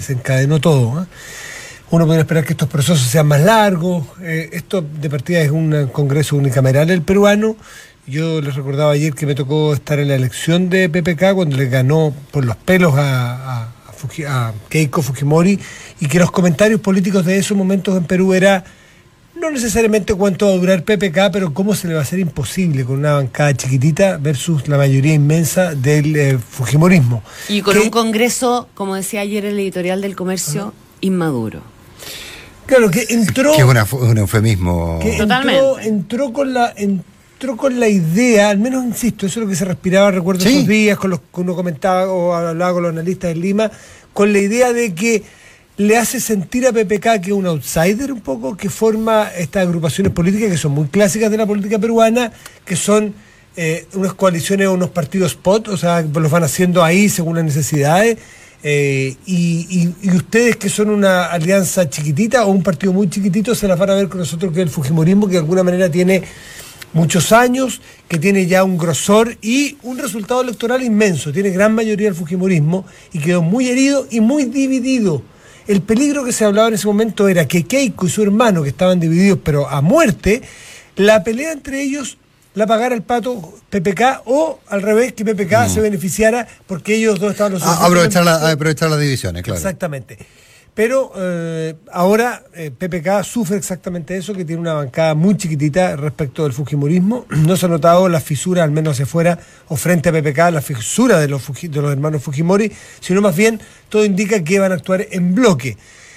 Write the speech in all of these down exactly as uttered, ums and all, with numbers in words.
desencadenó todo, ¿eh? Uno podría esperar que estos procesos sean más largos. Eh, esto de partida es un congreso unicameral el peruano. Yo les recordaba ayer que me tocó estar en la elección de P P K cuando le ganó por los pelos a, a, a, Fuji, a Keiko Fujimori, y que los comentarios políticos de esos momentos en Perú era no necesariamente cuánto va a durar P P K, pero cómo se le va a hacer imposible con una bancada chiquitita versus la mayoría inmensa del eh, Fujimorismo. Y con que, un congreso, como decía ayer el editorial del Comercio, uh-huh. inmaduro. Claro, que entró... Que es una, un eufemismo. Que Totalmente. Entró, entró, con la, entró con la idea, al menos insisto, eso es lo que se respiraba, recuerdo ¿Sí? esos días, con los que uno comentaba o hablaba con los analistas en Lima, con la idea de que le hace sentir a P P K que es un outsider un poco, que forma estas agrupaciones políticas que son muy clásicas de la política peruana, que son eh, unas coaliciones o unos partidos spot, o sea, los van haciendo ahí según las necesidades. Eh, y, y, y ustedes que son una alianza chiquitita o un partido muy chiquitito se las van a ver con nosotros, que es el Fujimorismo, que de alguna manera tiene muchos años, que tiene ya un grosor y un resultado electoral inmenso, tiene gran mayoría del Fujimorismo y quedó muy herido y muy dividido. El peligro que se hablaba en ese momento era que Keiko y su hermano, que estaban divididos pero a muerte, la pelea entre ellos la pagara el pato P P K, o al revés, que P P K mm. se beneficiara porque ellos dos estaban los ah, aprovechar, la, aprovechar las divisiones, claro. Exactamente. Pero eh, ahora eh, P P K sufre exactamente eso, que tiene una bancada muy chiquitita respecto del Fujimorismo. No se ha notado la fisura, al menos hacia afuera, o frente a P P K, la fisura de los, Fuji, de los hermanos Fujimori, sino más bien todo indica que van a actuar en bloque.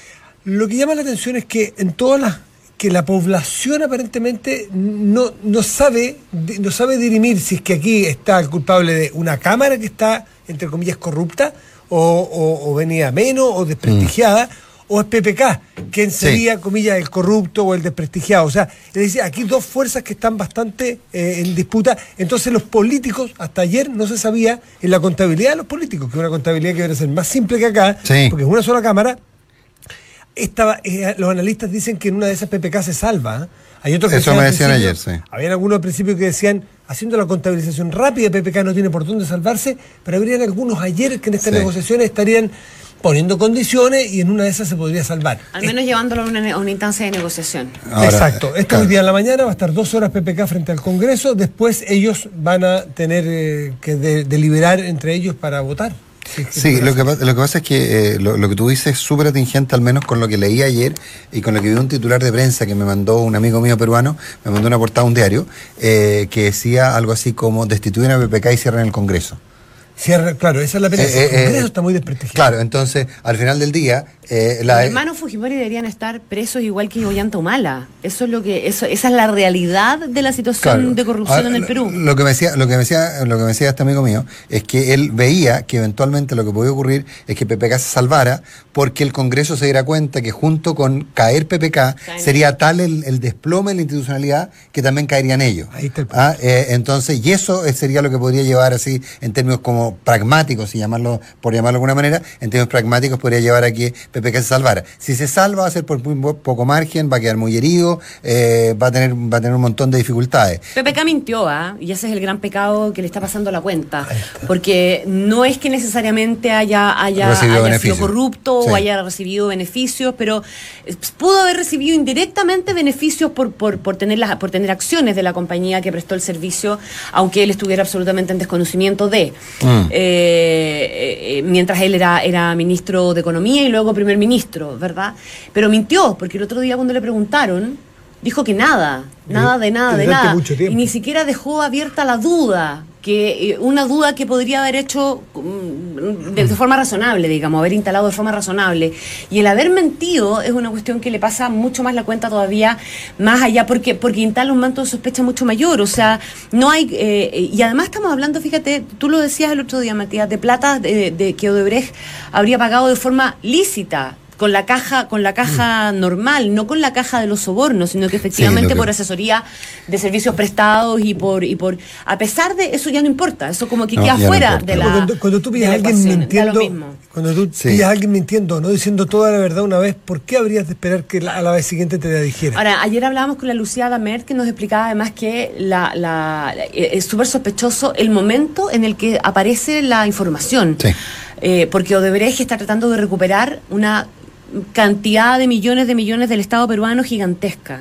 Lo que llama la atención es que en todas las que la población aparentemente no, no sabe no sabe dirimir si es que aquí está el culpable de una cámara que está, entre comillas, corrupta, o, o, o venía menos, o desprestigiada, mm. o es P P K, quien sería, sí. comillas, el corrupto o el desprestigiado. O sea, es decir, aquí dos fuerzas que están bastante eh, en disputa. Entonces los políticos, hasta ayer no se sabía en la contabilidad de los políticos, que es una contabilidad que debe ser más simple que acá, sí. porque es una sola cámara. Estaba, eh, los analistas dicen que en una de esas P P K se salva. ¿eh? Hay otros que Eso me decían ayer, sí. Habían algunos al principio que decían, haciendo la contabilización rápida, P P K no tiene por dónde salvarse, pero habrían algunos ayer que en estas sí. negociaciones estarían poniendo condiciones y en una de esas se podría salvar. Al menos eh, llevándolo a una, a una instancia de negociación. Ahora, exacto. Esto claro. hoy día en la mañana va a estar dos horas P P K frente al Congreso, después ellos van a tener eh, que de, deliberar entre ellos para votar. Sí, sí lo, que, lo que pasa es que eh, lo, lo que tú dices es súper atingente, al menos con lo que leí ayer y con lo que vi un titular de prensa que me mandó un amigo mío peruano, me mandó una portada de un diario, eh, que decía algo así como: destituyen a P P K y cierran el Congreso. Cierra, claro, esa es la pena. Eh, el Congreso eh, está muy desprestigiado. Claro, entonces, al final del día... Eh, la, Los hermanos Fujimori deberían estar presos igual que Ollanta Humala. Eso es lo que, eso, esa es la realidad de la situación claro. de corrupción Ahora, en el Perú. Lo que me decía, lo que me decía, lo que me decía este amigo mío es que él veía que eventualmente lo que podía ocurrir es que P P K se salvara porque el Congreso se diera cuenta que junto con caer P P K Caen sería ellos. tal el, el desplome de la institucionalidad que también caerían ellos. Ahí está el punto. Ah, eh, entonces, y eso sería lo que podría llevar así, en términos como pragmáticos, si llamarlo, por llamarlo de alguna manera, en términos pragmáticos podría llevar a que P P K se salvara. Si se salva va a ser por muy poco margen, va a quedar muy herido, eh, va a tener va a tener un montón de dificultades. P P K mintió, ¿ah? ¿eh? Y ese es el gran pecado que le está pasando a la cuenta, porque no es que necesariamente haya, haya, haya sido corrupto sí. o haya recibido beneficios, pero pudo haber recibido indirectamente beneficios por, por, por, tener las, por tener acciones de la compañía que prestó el servicio, aunque él estuviera absolutamente en desconocimiento de, mm. eh, eh, mientras él era, era ministro de Economía y luego primer ministro, ¿verdad? Pero mintió, porque el otro día cuando le preguntaron, dijo que nada, nada de nada, de nada, y ni siquiera dejó abierta la duda, que eh, una duda que podría haber hecho um, de, de forma razonable, digamos, haber instalado de forma razonable. Y el haber mentido es una cuestión que le pasa mucho más la cuenta todavía más allá, porque porque instala un manto de sospecha mucho mayor. O sea, no hay... Eh, y además estamos hablando, fíjate, tú lo decías el otro día, Matías, de plata de, de que Odebrecht habría pagado de forma lícita, con la caja con la caja mm. normal, no con la caja de los sobornos, sino que efectivamente sí, que... por asesoría de servicios prestados y por y por a pesar de eso ya no importa, eso como que no, queda fuera no de la cuando, cuando tú pillas a alguien mintiendo, cuando tú sí. pillas a alguien mintiendo, no diciendo toda la verdad una vez, ¿por qué habrías de esperar que la, a la vez siguiente te la dijera? Ahora, ayer hablábamos con la Lucía Damer, que nos explicaba además que la, la, la es súper sospechoso el momento en el que aparece la información. Sí. eh, porque Odebrecht está tratando de recuperar una cantidad de millones de millones del Estado peruano gigantesca.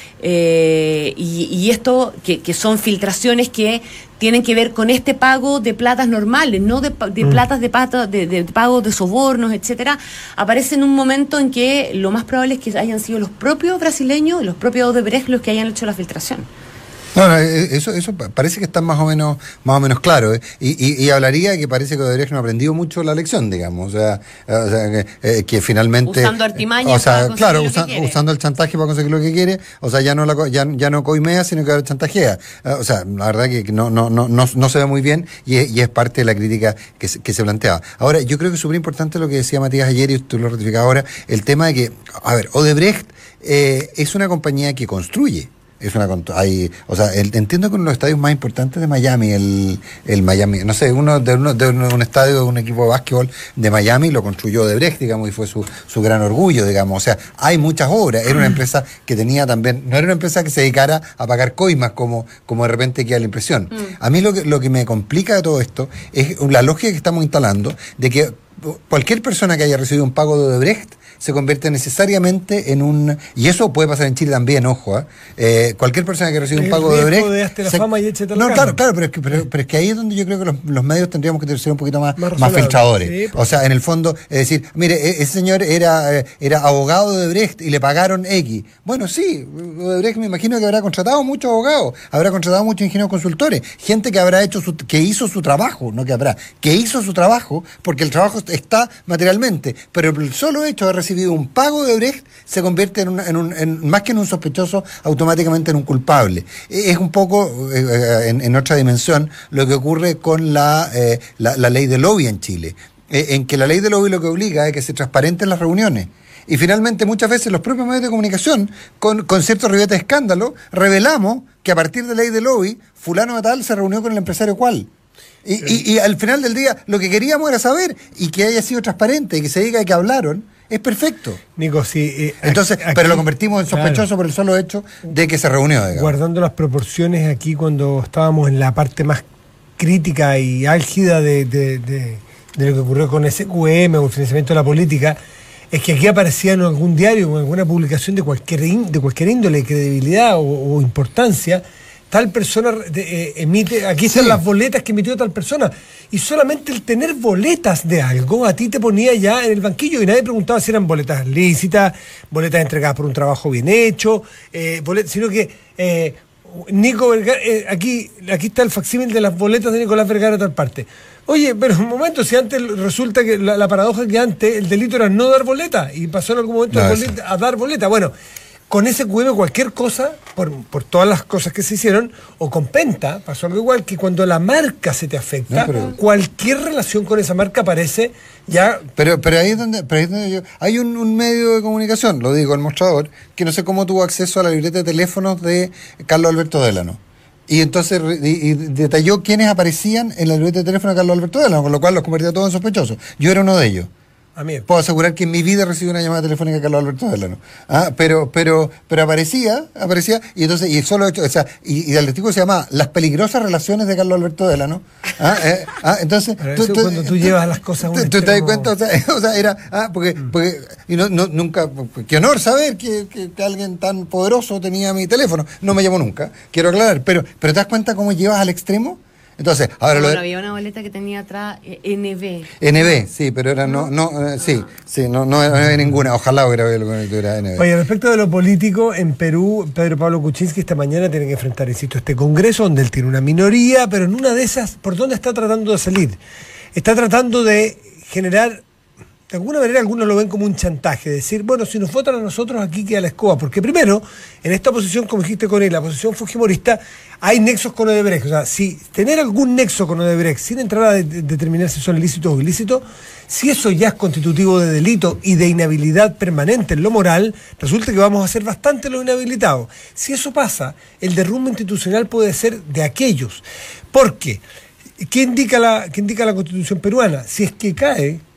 Eh, y, y esto que, que son filtraciones que tienen que ver con este pago de platas normales, no de, de mm. platas de, pata, de, de pago de sobornos, etcétera, aparece en un momento en que lo más probable es que hayan sido los propios brasileños, los propios Odebrecht los que hayan hecho la filtración. No, no, eso, eso parece que está más o menos, más o menos claro, ¿eh? y, y, y hablaría que parece que Odebrecht no ha aprendido mucho la lección, digamos, o sea, o sea que, eh, que finalmente usando artimañas, o sea, para claro, usa, usando el chantaje para conseguir lo que quiere, o sea, ya no la, ya, ya no coimea, sino que ahora chantajea, o sea, la verdad que no, no, no, no, no se ve muy bien y es, y es parte de la crítica que se, que se planteaba. Ahora, yo creo que es súper importante lo que decía Matías ayer y tú lo ratificas ahora, el tema de que, a ver, Odebrecht eh, es una compañía que construye. Es una hay, o sea, el, entiendo que uno de los estadios más importantes de Miami, el, el Miami, no sé, uno de, uno de uno, un estadio de un equipo de básquetbol de Miami lo construyó Odebrecht, digamos, y fue su, su gran orgullo, digamos. O sea, hay muchas obras. Era una empresa que tenía también, no era una empresa que se dedicara a pagar coimas como, como de repente queda la impresión. Mm. A mí lo que, lo que me complica de todo esto es la lógica que estamos instalando de que cualquier persona que haya recibido un pago de Odebrecht se convierte necesariamente en un... Y eso puede pasar en Chile también, ojo. ¿eh? Eh, cualquier persona que recibe un pago de Odebrecht... De la se, fama y échate no, claro, claro, pero es, que, pero, pero es que ahí es donde yo creo que los, los medios tendríamos que ser un poquito más, más, más filtradores. Sí, pues. O sea, en el fondo, es decir, mire, ese señor era, era abogado de Odebrecht y le pagaron X. Bueno, sí, Odebrecht me imagino que habrá contratado muchos abogados, habrá contratado muchos ingenieros consultores, gente que habrá hecho su, que hizo su trabajo, no que habrá, que hizo su trabajo, porque el trabajo está materialmente, pero el solo hecho de recibir un pago de Odebrecht se convierte en, un, en, un, en más que en un sospechoso, automáticamente en un culpable. Es un poco eh, en, en otra dimensión lo que ocurre con la, eh, la, la ley de lobby en Chile, eh, en que la ley de lobby lo que obliga es que se transparenten las reuniones. Y finalmente muchas veces los propios medios de comunicación, con, con cierto ribete de escándalo, revelamos que a partir de la ley de lobby, fulano de tal se reunió con el empresario cual. Y, y, y al final del día lo que queríamos era saber y que haya sido transparente y que se diga que hablaron. Es perfecto. Nico, sí. Eh, Entonces, aquí, pero lo convertimos en sospechoso, claro, por el solo hecho de que se reunió. Digamos. Guardando las proporciones aquí cuando estábamos en la parte más crítica y álgida de, de, de, de lo que ocurrió con ese Q M o el financiamiento de la política, es que aquí aparecía en algún diario o en alguna publicación de cualquier, de cualquier índole, credibilidad o, o importancia, tal persona de, eh, emite, aquí están sí. las boletas que emitió tal persona, y solamente el tener boletas de algo a ti te ponía ya en el banquillo y nadie preguntaba si eran boletas lícitas, boletas entregadas por un trabajo bien hecho, eh, boletas, sino que eh, Nico Vergara, eh, aquí, aquí está el facsímil de las boletas de Nicolás Vergara a tal parte. Oye, pero un momento, si antes resulta que la, la paradoja que antes el delito era no dar boleta y pasó en algún momento no, boleta, a dar boleta, bueno. Con ese Q M cualquier cosa, por, por todas las cosas que se hicieron, o con Penta, pasó algo igual, que cuando la marca se te afecta, no, pero, cualquier relación con esa marca aparece ya... Pero pero ahí es donde, pero ahí es donde yo... Hay un, un medio de comunicación, lo digo, el mostrador, que no sé cómo tuvo acceso a la libreta de teléfonos de Carlos Alberto Delano. Y entonces y, y detalló quiénes aparecían en la libreta de teléfono de Carlos Alberto Delano, con lo cual los convertía todos en sospechosos. Yo era uno de ellos. A mí. Puedo asegurar que en mi vida recibí una llamada telefónica de Carlos Alberto Delano. Ah, pero, pero, pero aparecía, aparecía, y entonces, y solo hecho, o sea, y, y el artículo se llama Las peligrosas relaciones de Carlos Alberto Delano. Ah, eh, ah, entonces. Pero eso tú, cuando tú, tú llevas las cosas a un ¿Tú te das cuenta? O sea, o sea, era, ah, porque, mm. porque, y no, no, nunca, qué honor saber que, que, que alguien tan poderoso tenía mi teléfono. No me llamó nunca, quiero aclarar, pero, pero ¿te das cuenta cómo llevas al extremo? Entonces, ahora bueno, lo de... había una boleta que tenía atrás eh, N B. N B, sí, pero era no, no, eh, sí, sí, no, no, no había ninguna. Ojalá hubiera habido lo que era N B. Oye, respecto de lo político, en Perú, Pedro Pablo Kuczynski esta mañana tiene que enfrentar, insisto, este Congreso donde él tiene una minoría, pero en una de esas, ¿por dónde está tratando de salir? Está tratando de generar, de alguna manera algunos lo ven como un chantaje, decir, bueno, si nos votan a nosotros aquí queda la escoba, porque primero, en esta posición, como dijiste con él, la posición fujimorista, hay nexos con Odebrecht, o sea, si tener algún nexo con Odebrecht sin entrar a de- de- determinar si son ilícitos o ilícitos, si eso ya es constitutivo de delito y de inhabilidad permanente en lo moral, resulta que vamos a ser bastante los inhabilitados. Si eso pasa, el derrumbe institucional puede ser de aquellos, porque ¿qué indica la, qué indica la Constitución peruana? Si es que cae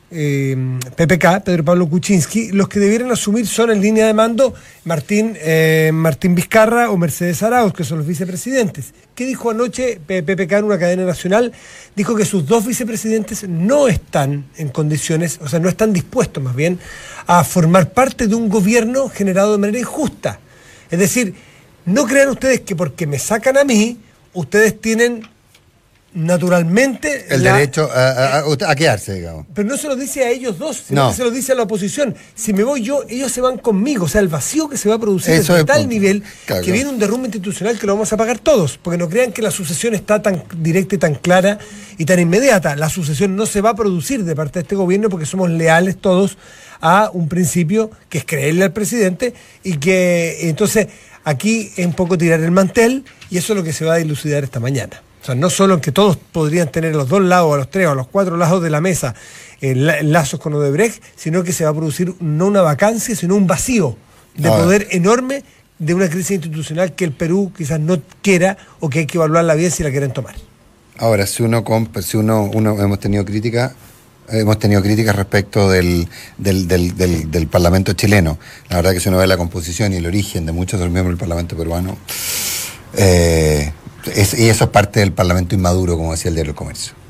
eh, P P K, Pedro Pablo Kuczynski, los que debieran asumir son en línea de mando Martín, eh, Martín Vizcarra o Mercedes Arauz, que son los vicepresidentes. ¿Qué dijo anoche P P K en una cadena nacional? Dijo que sus dos vicepresidentes no están en condiciones, o sea, no están dispuestos más bien a formar parte de un gobierno generado de manera injusta. Es decir, no crean ustedes que porque me sacan a mí, ustedes tienen naturalmente el la, derecho a, a, a quedarse, digamos. Pero no se lo dice a ellos dos, sino no. que se lo dice a la oposición. Si me voy yo, ellos se van conmigo. O sea, el vacío que se va a producir Eso es de es tal punto. nivel claro, que claro. viene un derrumbe institucional que lo vamos a pagar todos. Porque no crean que la sucesión está tan directa y tan clara y tan inmediata. La sucesión no se va a producir de parte de este gobierno porque somos leales todos a un principio que es creerle al presidente y que entonces aquí es un poco tirar el mantel y eso es lo que se va a dilucidar esta mañana. O sea, no solo en que todos podrían tener a los dos lados, a los tres o a los cuatro lados de la mesa eh, lazos con Odebrecht, sino que se va a producir no una vacancia, sino un vacío de Ahora. poder enorme de una crisis institucional que el Perú quizás no quiera o que hay que evaluarla bien si la quieren tomar. Ahora, si uno, si uno, uno hemos tenido críticas, hemos tenido críticas respecto del, del, del, del, del Parlamento chileno. La verdad que si uno ve la composición y el origen de muchos de los miembros del Parlamento peruano, eh, Es, y eso es parte del Parlamento inmaduro, como decía el Diario del Comercio.